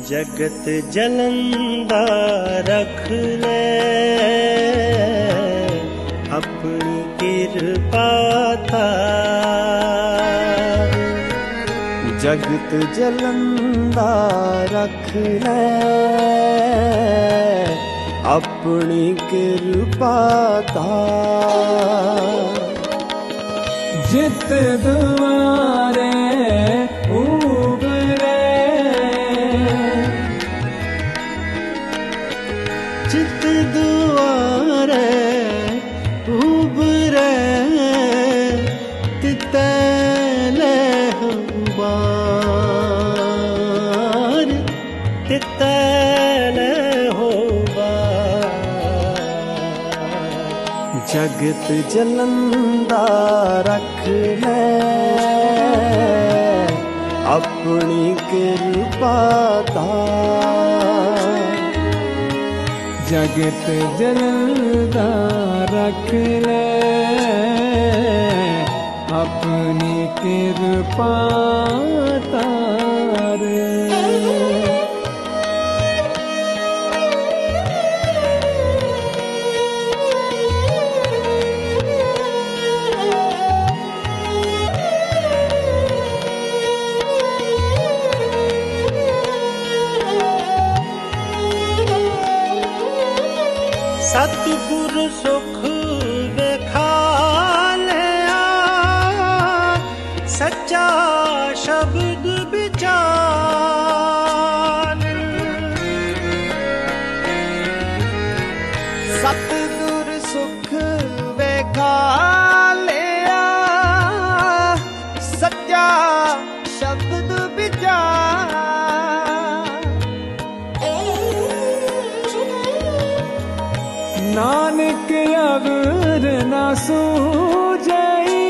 जगत जलंदा रख ले अपनी कृपा तार। जगत जलंदा रख ले अपनी कृपा तार। जित द्वारे उबरे चित दुआरे उबरे तितले हो बार तितले हो बार। जगत जलंदा रख ले अपनी कृपा तार। जगत जलंदा रख ले अपनी कृपा तार। सतगुर सुख विखालिया सच्चा शब्द विचार। सतगुर सुख विखालिया सच्चा शब्द विचार। नानक अवर न सूझई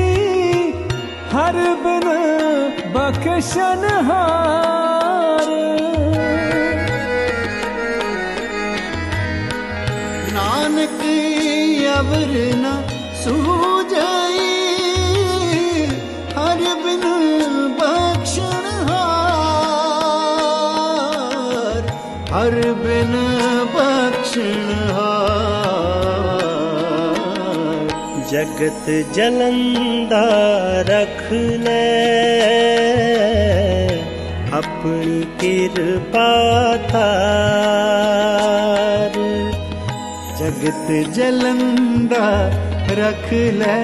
हर बिन बख्शनहार। नानक अवर न सूझई हर बिन बख्शनहार। हर बिन बख्शनहार। जगत जलंदा रख ले अपनी कृपा तार। जगत जलंदा रख ले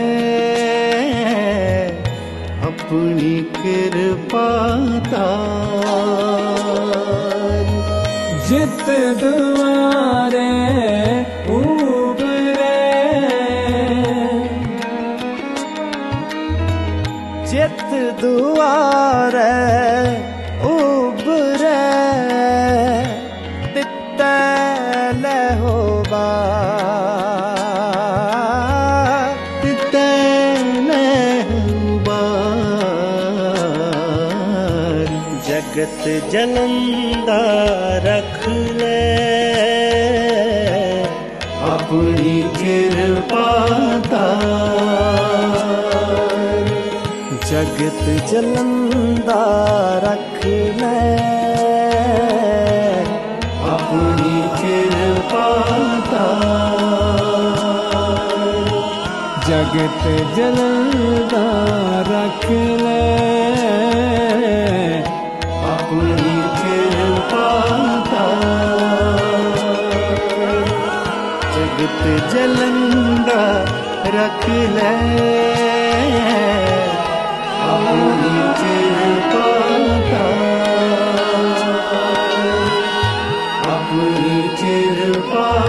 अपनी कृपा तार। जित द्वारे उबरे जित द्वारे उबरे तितले हो बार। तितले हो बार। जगत जलंदा रख ले अपनी कृपा तार। जगत जलंदा रख ले अपनी कृपा तार। जगत जलंदा रख ले अपनी कृपा तार। जगत जलंदा रख ले अपनी कृपा तार। अपनी कृपा